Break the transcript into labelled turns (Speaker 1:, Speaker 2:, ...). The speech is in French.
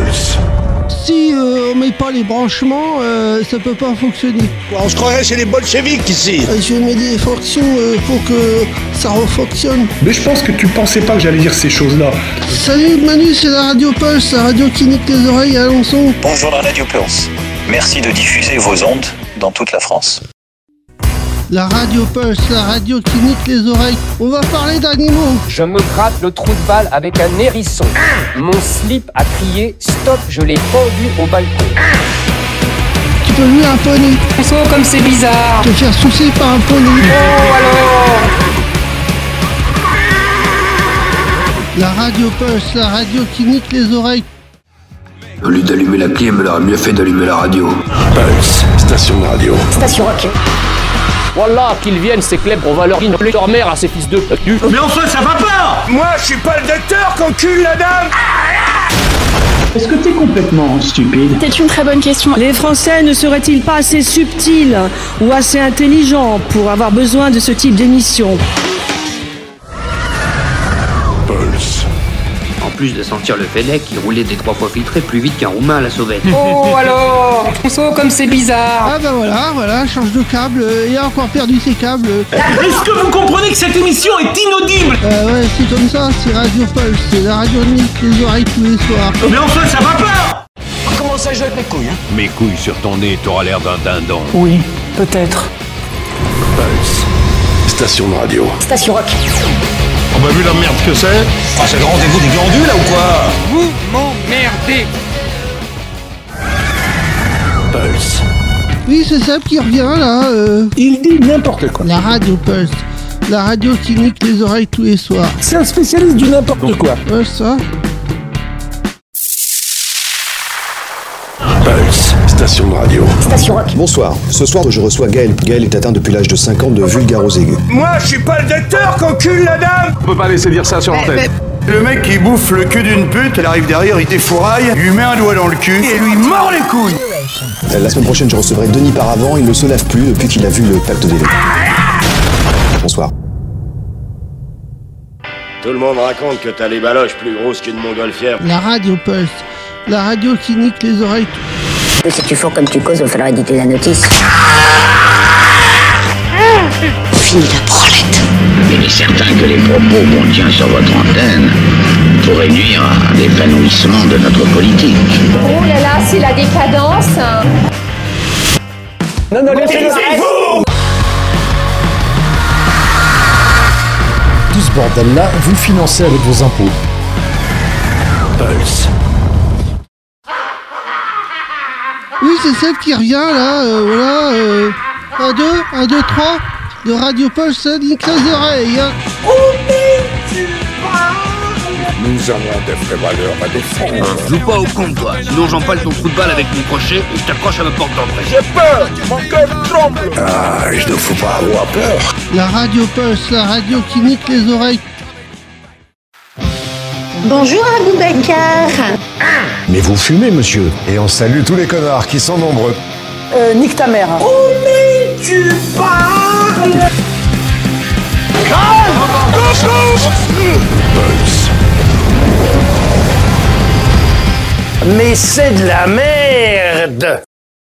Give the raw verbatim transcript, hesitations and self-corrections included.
Speaker 1: Pulse.
Speaker 2: Si euh, on met pas les branchements, euh, ça peut pas fonctionner.
Speaker 3: On se croirait chez les bolcheviks ici.
Speaker 2: Euh, je mets des fonctions euh, pour que ça refonctionne.
Speaker 4: Mais je pense que tu pensais pas que j'allais dire ces choses-là.
Speaker 2: Salut Manu, c'est la Radio Pulse, la radio qui nique les oreilles à Alençon.
Speaker 5: Bonjour la Radio Pulse. Merci de diffuser vos ondes dans toute la France.
Speaker 2: La Radio Pulse, la radio qui nique les oreilles. On va parler d'animaux.
Speaker 6: Je me gratte le trou de balle avec un hérisson. Mon slip a crié « Stop !» Je l'ai pendu au balcon.
Speaker 2: Tu peux jouer un poney.
Speaker 6: Oh, comme c'est bizarre.
Speaker 2: Te faire sucer par un poney.
Speaker 6: Oh, alors.
Speaker 2: La Radio Pulse, la radio qui nique les oreilles.
Speaker 7: Au lieu d'allumer la clim, elle aurait mieux fait d'allumer la radio.
Speaker 1: Pulse, station de radio.
Speaker 8: Station rock.
Speaker 6: Voilà, qu'ils viennent, ces clèbres, on va leur innoler leur mère à ces fils de pute.
Speaker 3: Mais enfin, ça va pas. Moi, je suis pas le docteur qu'encule la dame.
Speaker 9: Est-ce que t'es complètement stupide ?
Speaker 8: C'est une très bonne question.
Speaker 10: Les Français ne seraient-ils pas assez subtils ou assez intelligents pour avoir besoin de ce type d'émission ?
Speaker 1: Pulse.
Speaker 7: En plus de sentir le Fennec, il roulait des trois fois filtrés plus vite qu'un roumain à la sauvette.
Speaker 6: Oh, alors. Oh, comme c'est bizarre.
Speaker 2: Ah bah voilà, voilà, change de câble, il a encore perdu ses câbles.
Speaker 3: Est-ce que vous comprenez que cette émission est inaudible ?
Speaker 2: Euh ouais, c'est comme ça, c'est Radio Pulse, c'est la radio de nique les oreilles tous les soirs.
Speaker 3: Mais enfin, ça va pas.
Speaker 5: On commence à jouer avec les couilles, hein.
Speaker 1: Mes couilles sur ton nez, t'auras l'air d'un dindon.
Speaker 10: Oui, peut-être.
Speaker 1: Pulse, station de radio.
Speaker 8: Station rock.
Speaker 1: On a vu la merde que c'est.
Speaker 3: Ah, c'est le rendez-vous des glandules, là, ou quoi ?
Speaker 6: Vous m'emmerdez.
Speaker 1: Pulse.
Speaker 2: Oui, c'est Seb qui revient là. Euh,
Speaker 4: Il dit n'importe quoi.
Speaker 2: la Radio Pulse, la radio qui nique les oreilles tous les soirs.
Speaker 4: C'est un spécialiste du n'importe quoi.
Speaker 2: Ouais, ça.
Speaker 1: Pulse, station de radio.
Speaker 8: Station rock.
Speaker 11: Bonsoir, ce soir je reçois Gaël. Gaël est atteint depuis l'âge de cinq ans de vulgarose aiguë.
Speaker 3: Moi, je suis pas le docteur qu'encule la dame.
Speaker 4: On peut pas laisser dire ça sur l'antenne.
Speaker 3: Le mec qui bouffe le cul d'une pute, elle arrive derrière, il défouraille, lui met un doigt dans le cul et lui mord les couilles.
Speaker 11: Euh, La semaine prochaine je recevrai Denis Paravant, il ne se lave plus depuis qu'il a vu le pacte des loups. Bonsoir.
Speaker 3: Tout le monde raconte que t'as les baloches plus grosses qu'une montgolfière.
Speaker 2: La Radio Pulse, la radio qui nique les oreilles.
Speaker 8: Si tu fais comme tu causes, il va falloir éditer la notice. Fini la branlette.
Speaker 7: Il est certain que les propos qu'on tient sur votre antenne pourraient nuire à l'épanouissement de notre politique.
Speaker 8: Oh là là, c'est la décadence.
Speaker 4: Non, non, laissez-le.
Speaker 12: Tout ce bordel-là, vous le financez avec vos impôts.
Speaker 1: Pulse.
Speaker 2: Oui, c'est Seb qui revient là, euh, voilà. Euh, un, deux, un, deux, trois. De Radio Pulse, ça nique les oreilles. Hein.
Speaker 1: Nous avons des vraies valeurs à défendre.
Speaker 7: Joue pas au con, toi, sinon j'empale ton trou de balle avec mon crochet et je t'accroche à ma porte d'entrée.
Speaker 3: J'ai peur, mon cœur tremble.
Speaker 1: Ah, il ne faut pas avoir peur.
Speaker 2: La Radio Pulse, la radio qui nique les oreilles.
Speaker 8: Bonjour Aboubacar.
Speaker 12: Mais vous fumez, monsieur. Et on salue tous les connards qui sont nombreux.
Speaker 10: Euh, nique ta mère.
Speaker 3: Oh mais tu parles.
Speaker 1: Pulse.
Speaker 3: Mais c'est de la merde.